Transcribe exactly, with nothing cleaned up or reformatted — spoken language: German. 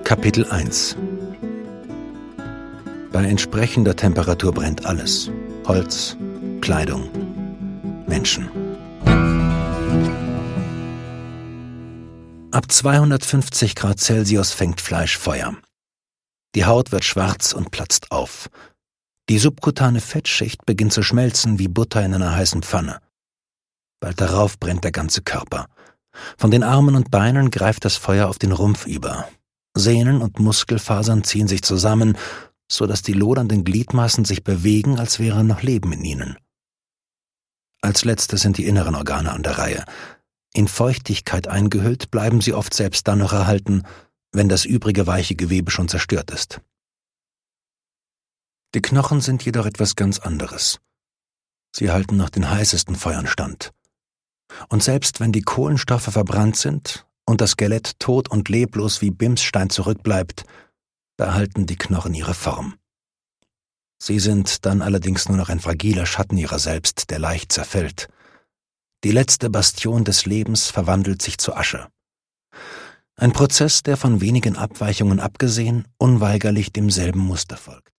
Kapitel eins. Bei entsprechender Temperatur brennt alles: Holz, Kleidung, Menschen. Ab zweihundertfünfzig Grad Celsius fängt Fleisch Feuer. Die Haut wird schwarz und platzt auf. Die subkutane Fettschicht beginnt zu schmelzen wie Butter in einer heißen Pfanne. Bald darauf brennt der ganze Körper. Von den Armen und Beinen greift das Feuer auf den Rumpf über. Sehnen und Muskelfasern ziehen sich zusammen, so dass die lodernden Gliedmaßen sich bewegen, als wäre noch Leben in ihnen. Als letztes sind die inneren Organe an der Reihe. In Feuchtigkeit eingehüllt bleiben sie oft selbst dann noch erhalten, wenn das übrige weiche Gewebe schon zerstört ist. Die Knochen sind jedoch etwas ganz anderes. Sie halten nach den heißesten Feuern stand. Und selbst wenn die Kohlenstoffe verbrannt sind und das Skelett tot und leblos wie Bimsstein zurückbleibt, behalten die Knochen ihre Form. Sie sind dann allerdings nur noch ein fragiler Schatten ihrer selbst, der leicht zerfällt. Die letzte Bastion des Lebens verwandelt sich zu Asche. Ein Prozess, der von wenigen Abweichungen abgesehen unweigerlich demselben Muster folgt.